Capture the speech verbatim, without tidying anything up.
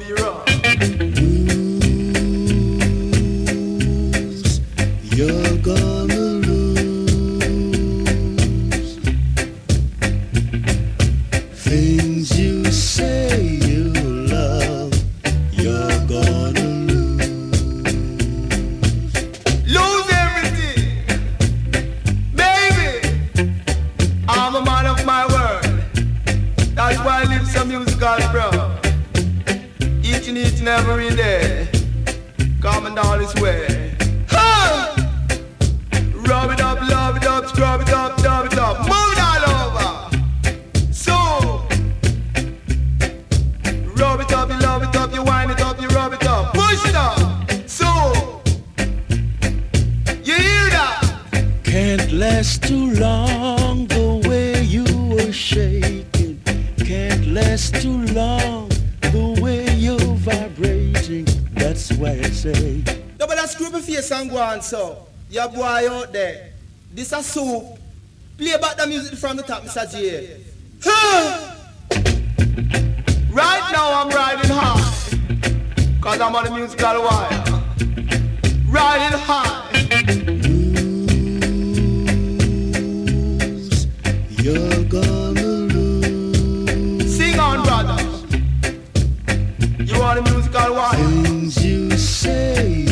be rough. Lose, you're gonna lose. Things you say you love, you're gonna Lose everything, baby. I'm a man of my word. That's why I live some musical, bro. Each and each and every day, coming down this way. Huh! Rub it up, love it up, scrub it up, dub it up, move it all over. So, rub it up, you love it up, you wind it up, you rub it up, push it up. So, you hear that? Can't last too long the way you were shaking. Can't last too long the way you're vibrating. That's why I say, No, but that's screw face and go on, so. Your boy out there. This a soup. Play back the music from the top, Mister J. Right now I'm riding high, cause I'm on the musical wire. Riding high. lose, you're gonna lose. Sing on, brother. You on the musical wire. Things you say